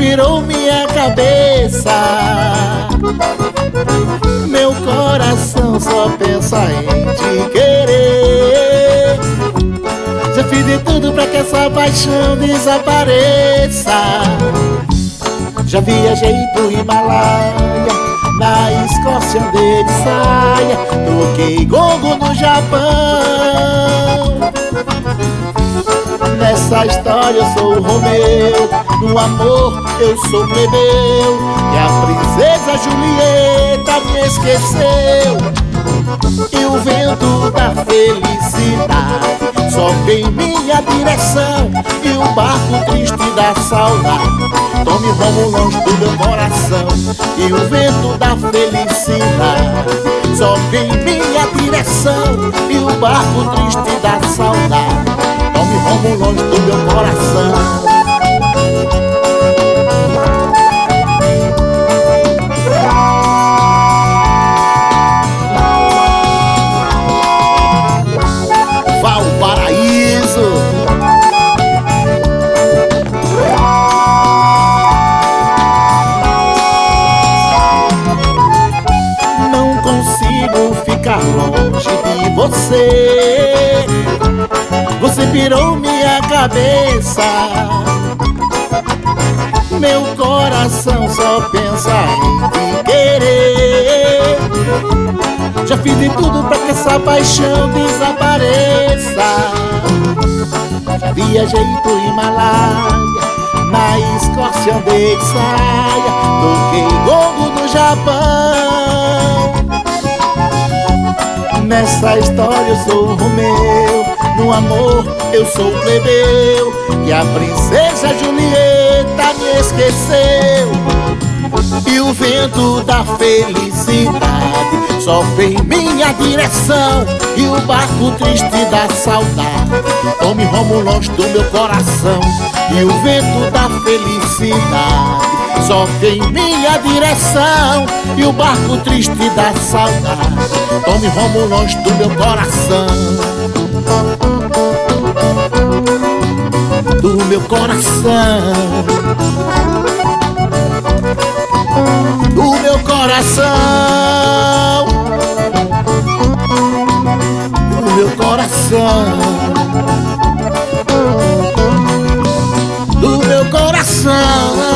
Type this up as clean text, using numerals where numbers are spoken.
virou minha cabeça. Meu coração só pensa em te querer. Já fiz de tudo pra que essa paixão desapareça. Já viajei pro Himalaia, na Escócia andei de saia, toquei gongo no Japão. Nessa história eu sou o Romeu, no amor eu sou o plebeu, e a princesa Julieta me esqueceu. E o vento da felicidade sopra em minha direção, e o barco triste da saudade tome rumo longe do meu coração. E o vento da felicidade sopra em minha direção, e o barco triste da saudade tome rumo longe do meu coração. Ficar longe de você, você pirou minha cabeça. Meu coração só pensa em te querer. Já fiz de tudo pra que essa paixão desapareça. Já viajei pro Himalaia, na Escócia andei de saia, toquei gongo no Japão. Nessa história eu sou o Romeu, no amor eu sou o plebeu, e a princesa Julieta me esqueceu. E o vento da felicidade sopra em minha direção, e o barco triste da saudade tome rumo longe do meu coração. E o vento da felicidade sopra em minha direção, e o barco triste da saudade tome rumo longe do meu coração. Do meu coração, do meu coração, do meu coração, do meu coração.